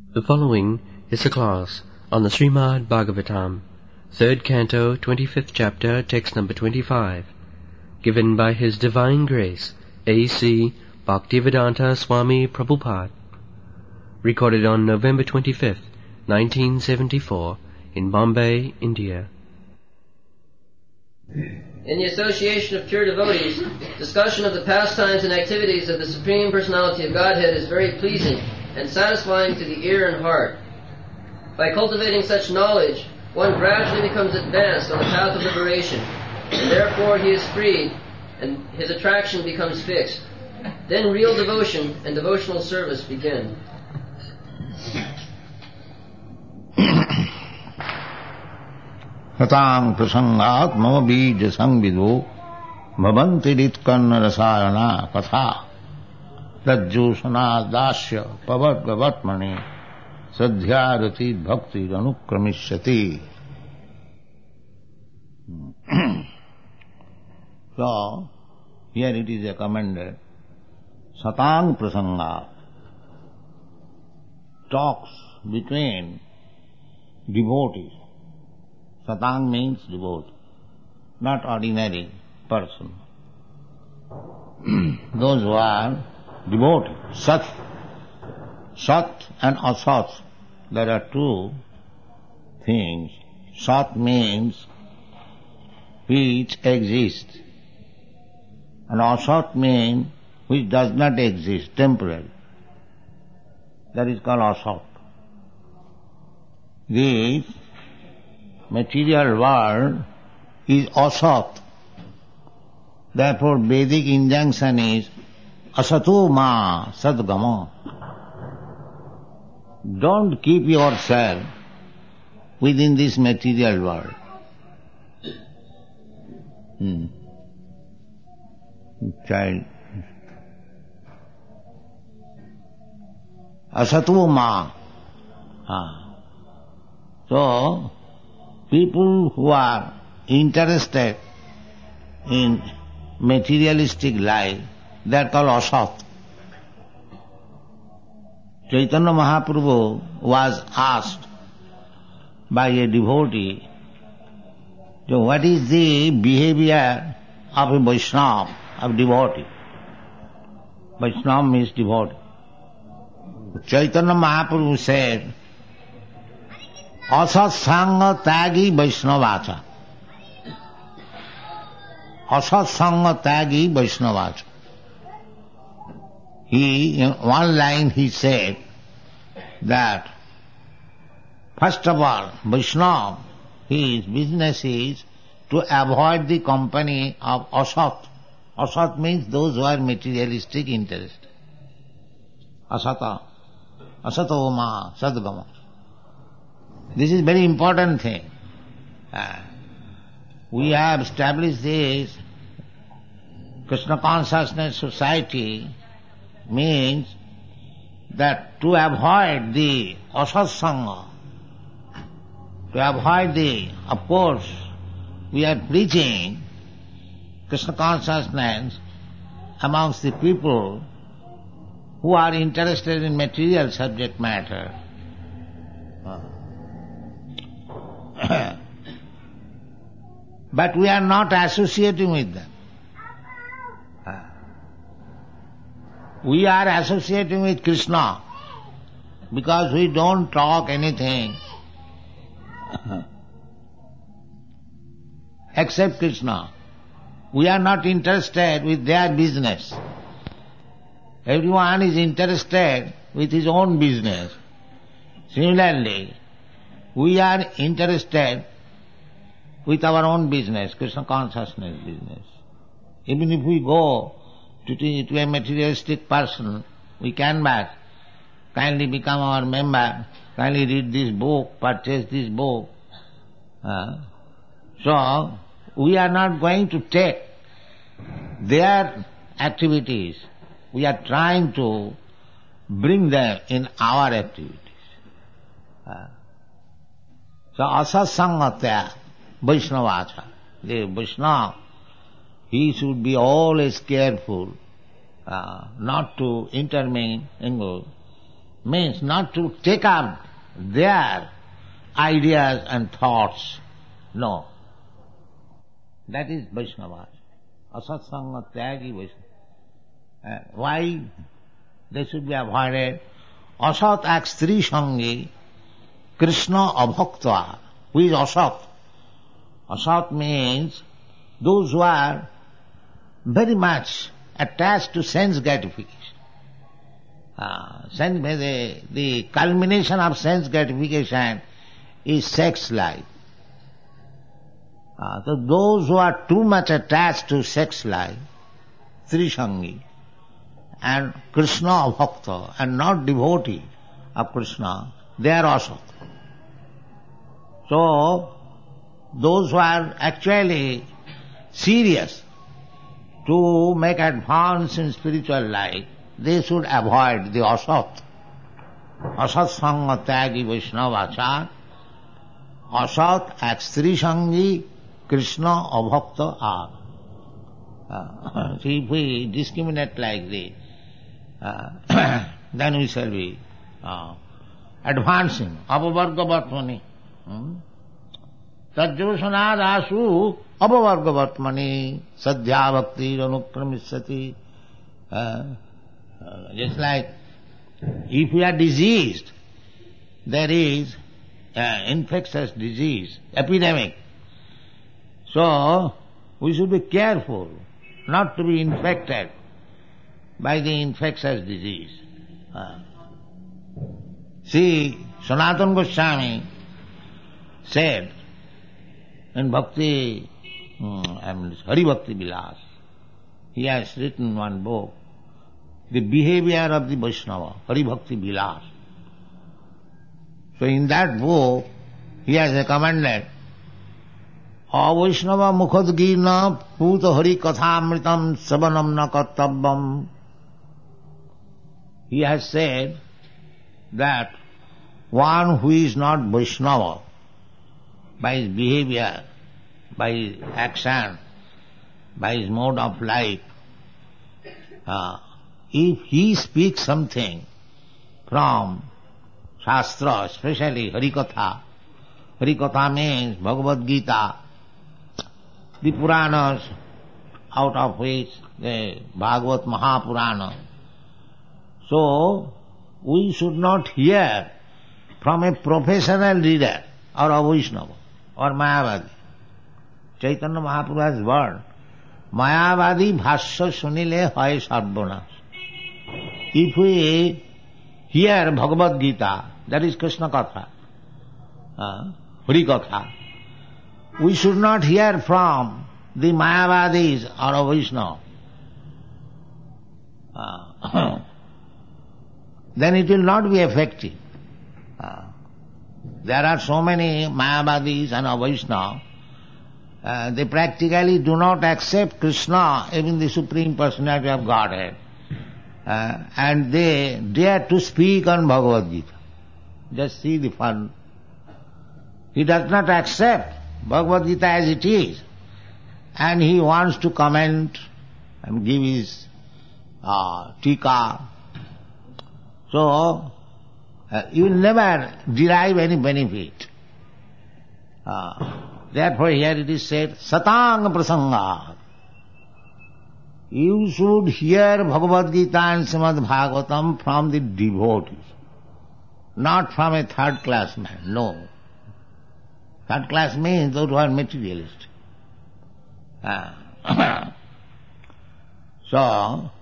The following is a class on the Srimad Bhagavatam, 3rd Canto, 25th Chapter, text number 25, given by His Divine Grace, A.C. Bhaktivedanta Swami Prabhupada, recorded on November 25th, 1974, in Bombay, India. In the association of pure devotees, discussion of the pastimes and activities of the Supreme Personality of Godhead is very pleasing and satisfying to the ear and heart. By cultivating such knowledge, one gradually becomes advanced on the path of liberation, and therefore he is freed, and his attraction becomes fixed. Then real devotion and devotional service begin. Satang prasangat mama bija samvido bhavanti ritkanna rasayana katha rajjosana dasya pavargavatmani sadhyarati bhakti anukramishati. So, here it is recommended, Satang prasanga, talks between devotees. Satang means devotee, not ordinary person. Those who are devotees, Sat. Sat and Asat, there are two things. Sat means which exists, and Asat means which does not exist, temporary. That is called Asat. This material world is asat. Therefore Vedic injunction is asato ma sadgama. Don't keep yourself within this material world. Child. Asato ma. So, people who are interested in materialistic life, they are called asat. Chaitanya Mahaprabhu was asked by a devotee, so what is the behavior of a Vaishnava, of devotee? Vaishnava means devotee. Chaitanya Mahaprabhu said, Asat Sangha Tagi Vaishnavacha. Asat Sangha Tagi Vaishnavacha. In one line he said that, first of all, Vaishnava, his business is to avoid the company of Asat. Asat means those who are materialistic interested. Asata. Asato ma sadgama. This is very important thing. We have established this Krishna Consciousness Society means that to avoid the asatsanga, of course, we are preaching Krishna consciousness amongst the people who are interested in material subject matter. But we are not associating with them. We are associating with Krishna because we don't talk anything except Krishna. We are not interested with their business. Everyone is interested with his own business. Similarly, we are interested with our own business, Krishna consciousness business. Even if we go to a materialistic person, we can back, kindly become our member, kindly read this book, purchase this book. So, we are not going to take their activities. We are trying to bring them in our activities. So, asasangatya Vaishnavacha. The Vaishnava, he should be always careful not to intermingle means not to take up their ideas and thoughts. No. That is Vaishnava. Asatsanga tyagi Vaishnava. Why they should be avoided? Asat akstri sangi Krishna abhakta. Who is asat? Asat means those who are very much attached to sense gratification. The culmination of sense gratification is sex life. So those who are too much attached to sex life, Trisangi, and Krishna abhakta, and not devotee of Krishna, they are asat. So those who are actually serious to make advance in spiritual life, they should avoid the asat. Asat sanga tyagi Vaishnavachar. Asat akstri sangi Krishna abhakta are. So if we discriminate like this, then we shall be advancing. Apavarga vartmani. Tajyosanad asu apavarga vartmani sadhya bhakti anukramisati. Just like if we are diseased, there is infectious disease, epidemic. So we should be careful not to be infected by the infectious disease. See, Sanatana Goswami said in Bhakti, Hari Bhakti Vilas, he has written one book, The Behavior of the Vaishnava, Hari Bhakti Vilas. So in that book, he has recommended Avaishnava mukhadgirna puta hari kathamritam savanam na kartabbam. He has said that one who is not Vaishnava, by his behavior, by his action, by his mode of life, if he speaks something from Shastra, especially Harikatha, Harikatha means Bhagavad Gita, the Puranas, out of which the Bhagavad Mahapurana. So, we should not hear from a professional reader or a Vaishnava or Mayavadi. Chaitanya Mahaprabhu's word, Mayavadi bhashya sunile hoy sarvanash. If we hear Bhagavad Gita, that is Krishna Katha, Harikatha, we should not hear from the Mayavadis or a Vaishnava. Then it will not be effective. There are so many Mayavadis and a Vaishnava, they practically do not accept Krishna, even the Supreme Personality of Godhead, and they dare to speak on Bhagavad Gita. Just see the fun. He does not accept Bhagavad Gita as it is, and he wants to comment and give his tika. So, you will never derive any benefit. Therefore here it is said, Satang Prasanga. You should hear Bhagavad Gita and Srimad Bhagavatam from the devotees, not from a third class man, no. Third class means those who are materialist. So,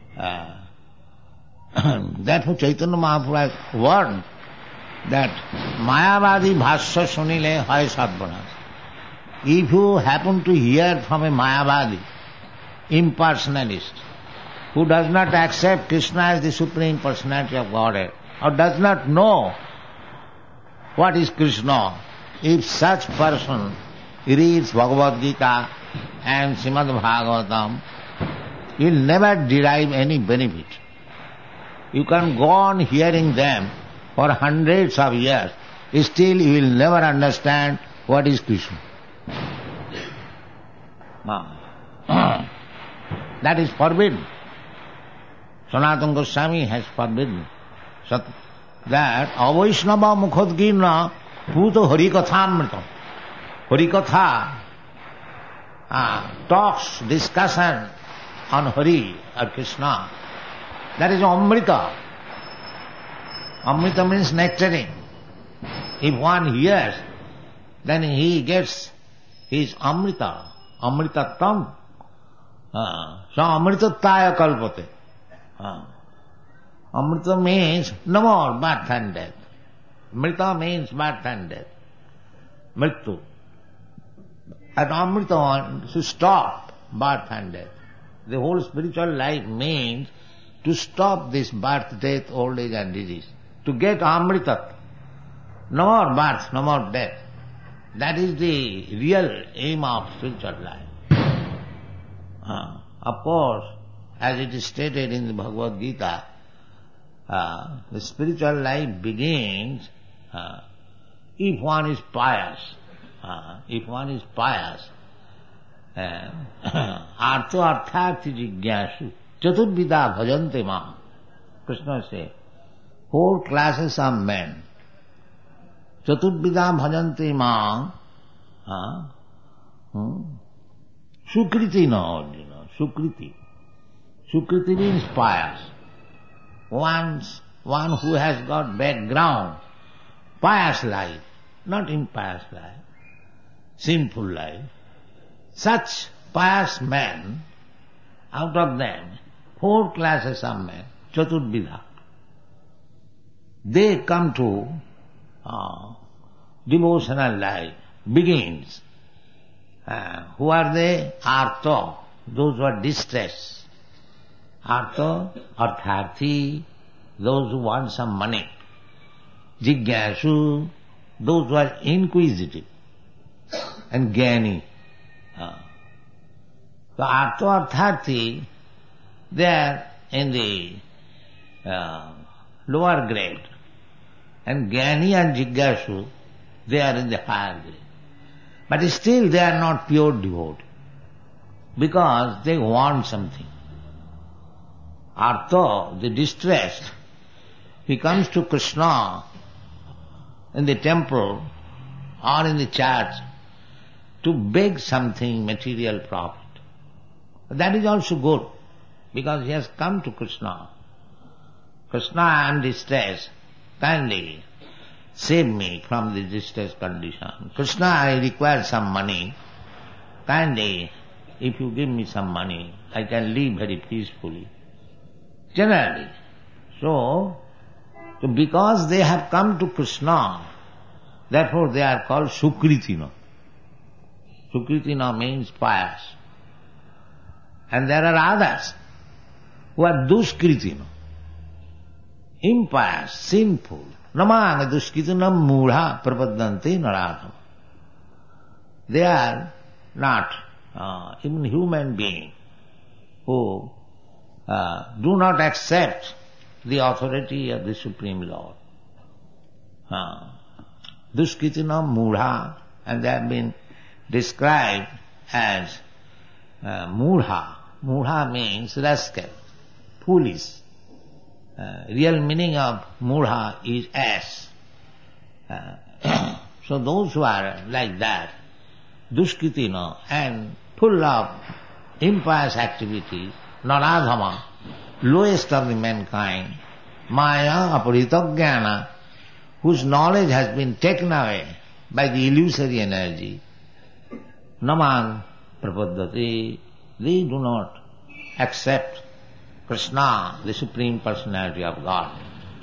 therefore Chaitanya Mahaprabhu has warned that Mayavadi bhashya sunile hoy sarvanash. If you happen to hear from a Mayavadi, impersonalist, who does not accept Krishna as the Supreme Personality of Godhead, or does not know what is Krishna, if such person reads Bhagavad Gita and Srimad Bhagavatam, he will never derive any benefit. You can go on hearing them for hundreds of years, still you will never understand what is Krishna. That is forbidden. Sanatana Goswami has forbidden. that Avaishnava Mukhodgirna Puto Harikathamritam. Harikatha talks, discussion on Hari or Krishna. That is Amrita. Amrita means nectarine. If one hears, then he gets his Amrita, Amritatam. So Amritataya kalpate. Amrita means no more birth and death. Mrita means birth and death. Mrittu. And Amrita to stop birth and death. The whole spiritual life means to stop this birth, death, old age and disease. To get Amrita. No more birth, no more death. That is the real aim of spiritual life. Of course, as it is stated in the Bhagavad Gita, the spiritual life begins if one is pious. If one is pious, artha arthati jigyasu chaturvida bhajante mam. Krishna says, 4 classes of men. Chaturvida bhajante mam. Sukriti no Arjuna. Sukriti. Sukriti means pious. One who has got background, pious life, not impious life, sinful life. Such pious men, out of them, 4 classes of men, Chaturvidha, they come to devotional life, begins. Who are they? Artha, those who are distressed. Artha, artharthi, those who want some money. Jigyasu, those who are inquisitive. And Gyani. So artha, artharthi, they are in the lower grade. And Gyani and Jigyasu, they are in the higher grade. But still they are not pure devotees, because they want something. Artha, the distressed, he comes to Krishna in the temple or in the church to beg something, material profit. That is also good, because he has come to Krishna. Krishna, I am distressed, kindly save me from this distressed condition. Krishna, I require some money. Kindly, if you give me some money, I can live very peacefully. Generally. So because they have come to Krishna, therefore they are called Sukritina. Sukritina means pious. And there are others who are Duskritina, impious, sinful. Namang duskitinam mudha prapadanti naradham. They are not even human beings who do not accept the authority of the Supreme Lord. Duskitinam mudha, and they have been described as mudha. Mudha means rascal, foolish. Real meaning of mudha is ass. So those who are like that, duskitina, and full of impious activities, naradhama, lowest of the mankind, maya aparitaggyana, whose knowledge has been taken away by the illusory energy, namang prapaddati, they do not accept Krishna, the Supreme Personality of God.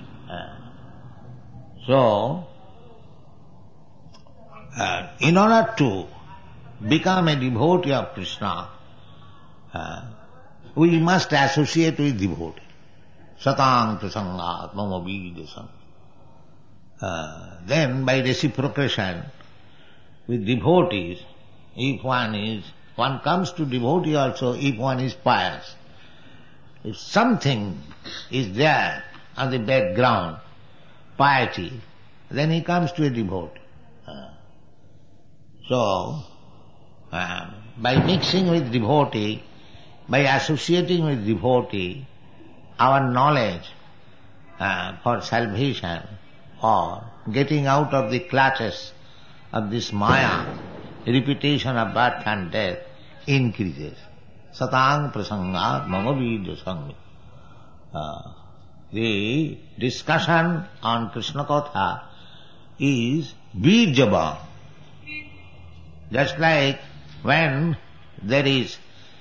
So, in order to become a devotee of Krishna, we must associate with devotee. Satang prasangat mama videsam. Then by reciprocation with devotees, if one comes to devotee also if one is pious. If something is there on the background, piety, then he comes to a devotee. So, by mixing with devotee, by associating with devotee, our knowledge for salvation or getting out of the clutches of this Maya, repetition of birth and death increases. Satang prasangat mamavidya sangha. The discussion on Krishna Katha is Birjavan. Just like when there is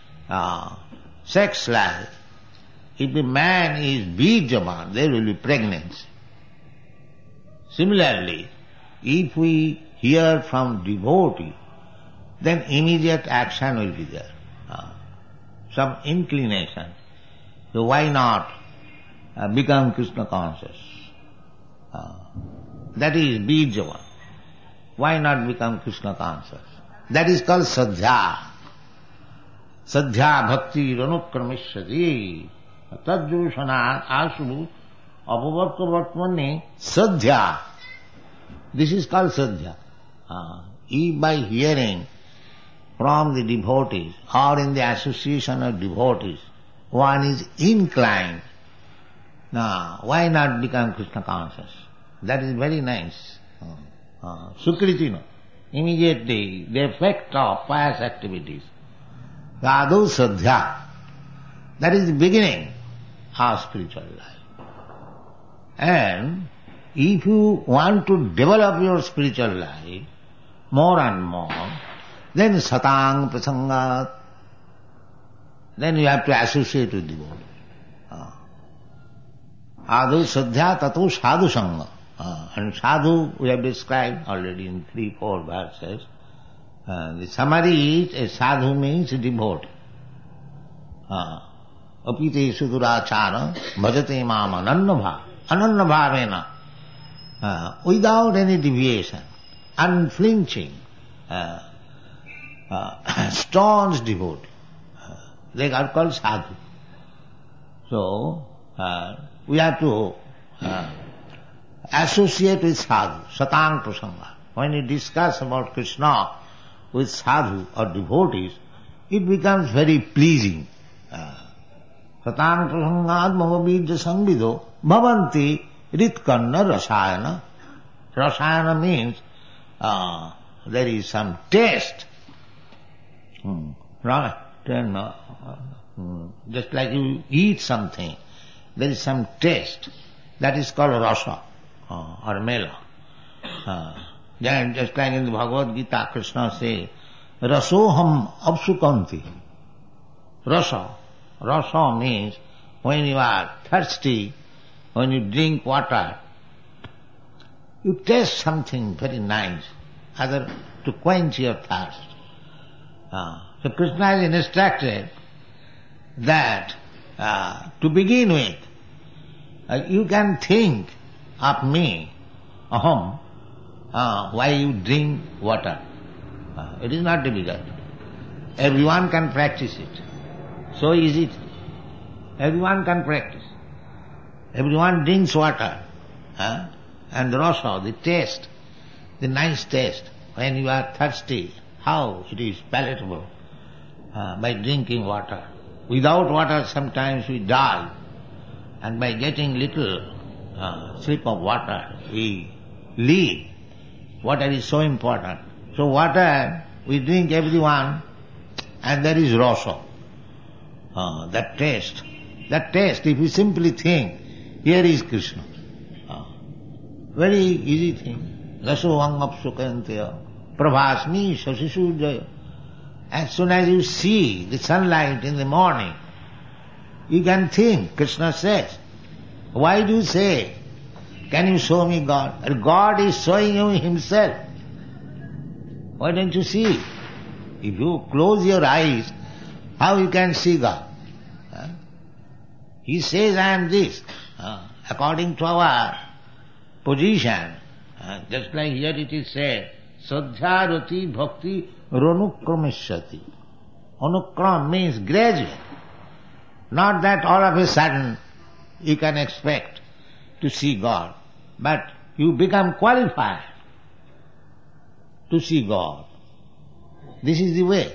sex life, if a man is Birjavan, there will be pregnancy. Similarly, if we hear from devotee, then immediate action will be there. Some inclination. So why not become Krishna conscious? That is Birjavan. Why not become Krishna conscious? That is called Sadhya. Sadhya bhakti ranukramishati tadjurushanat asu apavarkavatmane Sadhya. This is called Sadhya. If by hearing from the devotees or in the association of devotees one is inclined, why not become Krishna conscious? That is very nice. Sukritina. Immediately the effect of pious activities. Sadhu Sadhya. That is the beginning of spiritual life. And if you want to develop your spiritual life more and more, then Satang Prasangat, then you have to associate with devotees. Adhu Sadhya Tato Sadhu Sangha. And sadhu we have described already in 3-4 verses. The summary is a sadhu means devotee. Apite sudurachara bhajate mam anannabha. Anannabhavena. Without any deviation, unflinching, staunch devotee. They are called sadhu. So, we have to associate with sadhu, satang prasanga. When you discuss about Krishna with sadhu or devotees, it becomes very pleasing. Satang prasangat mamavidya sangvido bhavanti ritkanna rasayana. Rasayana means there is some taste. Right? Just like you eat something, there is some taste. That is called rasa. Or mela. Just like in the Bhagavad Gita, Krishna says, Rasoham apsukanti. Rasa. Rasa means when you are thirsty, when you drink water, you taste something very nice, other to quench your thirst. So Krishna has instructed that to begin with, you can think of me, aham, why you drink water. It is not difficult. Everyone can practice it. So easy. Everyone can practice. Everyone drinks water. And rasa, the taste, the nice taste, when you are thirsty, how it is palatable by drinking water. Without water sometimes we die, and by getting little slip of water we live. Water is so important. So water we drink everyone, and there is rasa. That taste, if you simply think, here is Krishna. Very easy thing. Raso vangapsukantya prabhasmi shasisujaya. As soon as you see the sunlight in the morning, you can think, Krishna says. Why do you say, can you show me God? God is showing you Himself. Why don't you see? If you close your eyes, how you can see God? He says, I am this. According to our position, just like here it is said, Sadhya rati bhakti ranukramishati. Anukram means gradual. Not that all of a sudden you can expect to see God, but you become qualified to see God. This is the way.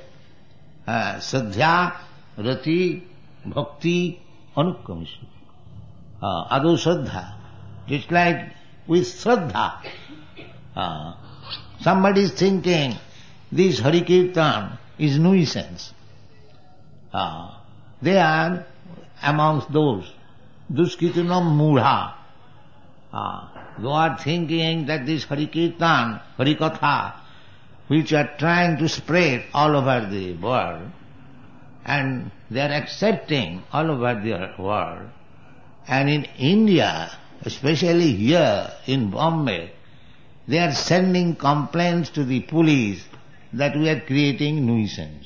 Sadhya, rati, bhakti, anukramishati. Adu Shraddha. Just like with Shraddha. Somebody is thinking this Hari Kirtan is nuisance. They are amongst those Duskitunam Mudha. Who are thinking that this Hari Kirtan, Hari Katha, which are trying to spread all over the world, and they are accepting all over the world. And in India, especially here in Bombay, they are sending complaints to the police that we are creating nuisance.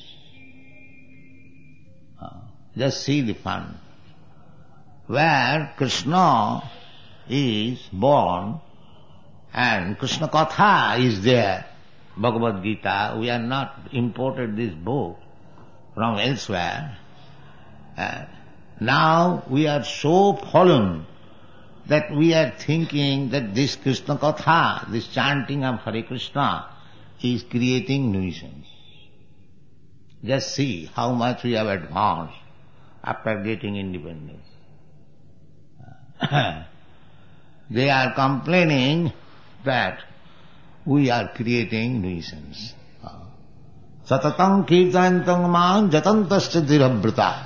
Just see the fun. Where Krishna is born and Krishna Katha is there, Bhagavad Gita, we have not imported this book from elsewhere. Now we are so fallen that we are thinking that this Krishna Katha, this chanting of Hare Krishna, is creating nuisance. Just see how much we have advanced after getting independence. They are complaining that we are creating nuisance. Satatam kirtantam man jatantasya dhirabrata.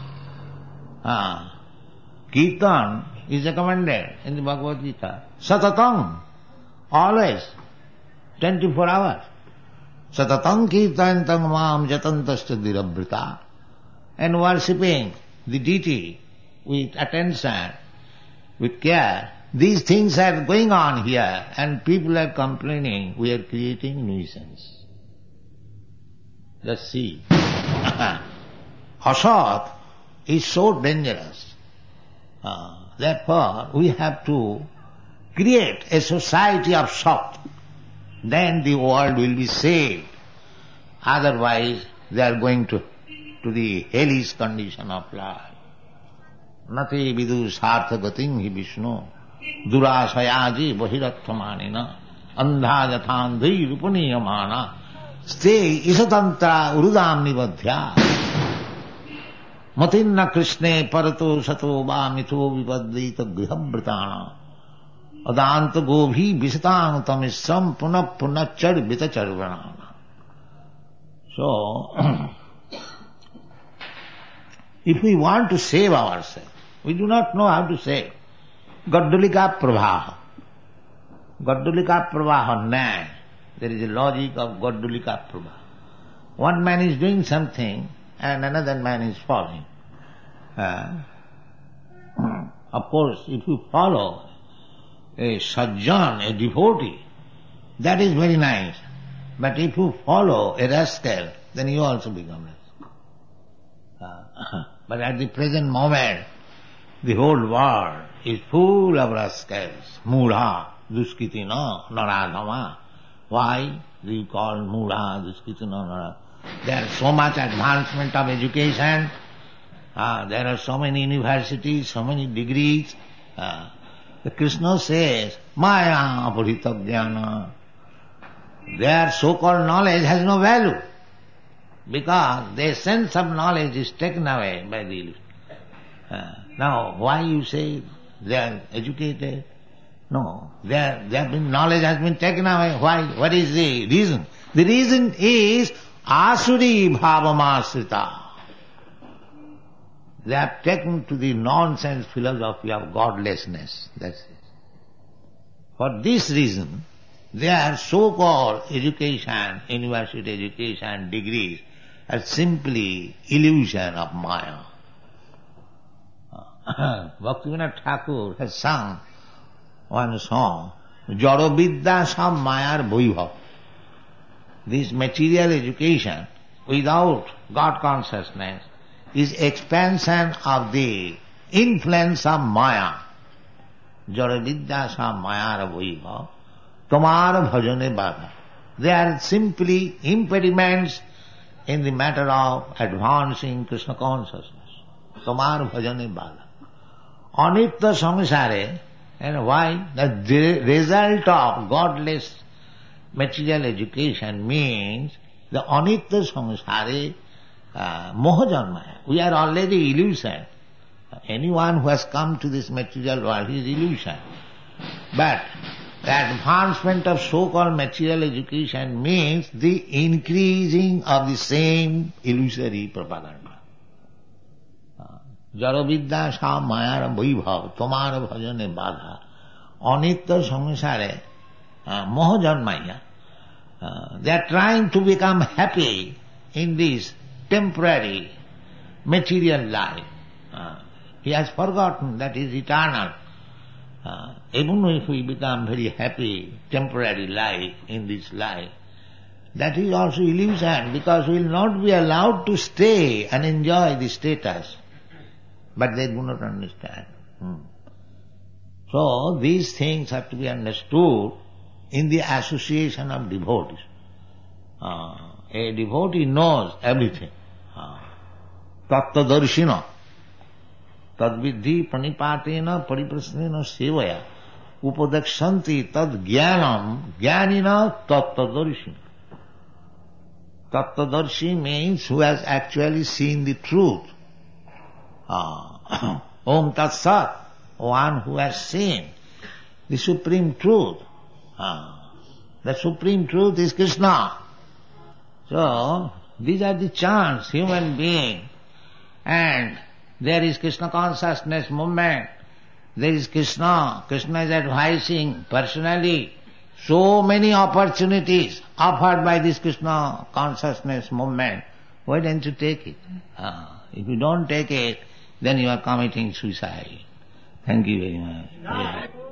Kirtan is recommended in the Bhagavad Gita. Satatam, always, 24 hours. Satatam kirtantam man jatantasya dhirabrata. And worshipping the deity with attention, with care. These things are going on here and people are complaining we are creating nuisance. Just see. Asat is so dangerous. Therefore, we have to create a society of Sat. Then the world will be saved. Otherwise, they are going to the hellish condition of life. Nati vidu sartha gatim hi Vishnu durashayaji bahirathamanina andha yathandhi rupaniyamana ste isatantra urudam nibadhya matinna krishne parato sato va mitho vipaddita grihabhritana adanta gobhi visatang tamisram punah punah charbita charvanana. So, if we want to save ourselves, we do not know how to save. Gaddulika pravaha. Gaddulika pravaha, nay. There is a logic of Gaddulika pravaha. One man is doing something and another man is following. Of course, if you follow a sajjan, a devotee, that is very nice. But if you follow a rascal, then you also become rascal. But at the present moment, the whole world is full of rascals. Mudha, duskitina, naradhama. Why do you call mudha, duskitina, naradhama? There is so much advancement of education. There are so many universities, so many degrees. The Krishna says, Maya Purita. Their so-called knowledge has no value because the essence of knowledge is taken away by the illusion. Now, why you say they are educated? No, knowledge has been taken away. Why? What is the reason? The reason is asuri bhavamasrita. They have taken to the nonsense philosophy of godlessness. That's it. For this reason, their so-called education, university education, degrees, are simply illusion of Maya. Bhaktivinoda Thakur has sung one song, Jaro Vidya Sam Mayar Bhaibhav. This material education without God consciousness is expansion of the influence of Maya. Jaro Vidya Sam Mayar Bhaibhav. Tomar bhajane bada. They are simply impediments in the matter of advancing Krishna consciousness. Tomar bhajane bada. Anitya samsare, and why? The result of godless material education means the anitya samsare mohajanmaya. We are already illusion. Anyone who has come to this material world is illusion. But the advancement of so-called material education means the increasing of the same illusory propaganda. Jaravidya sa mayar vaibhav, tomar bhajane badha, anitya samsare moha janmaya. They are trying to become happy in this temporary material life. He has forgotten that is eternal. Even if we become very happy, temporary life in this life, that is also illusion, because we will not be allowed to stay and enjoy the status. But they do not understand. So these things have to be understood in the association of devotees. A devotee knows everything. Tattadarshina. Tadvidhi pranipatena pariprasnena sevaya upadakshanti tad jnanam jnanina tattadarshina. Tattadarshi means who has actually seen the truth. Om Tat Sat, one who has seen the supreme truth. The supreme truth is Krishna. So, these are the chance, human being. And there is Krishna consciousness movement. There is Krishna. Krishna is advising personally. So many opportunities offered by this Krishna consciousness movement. Why don't you take it? If you don't take it, then you are committing suicide. Thank you very much.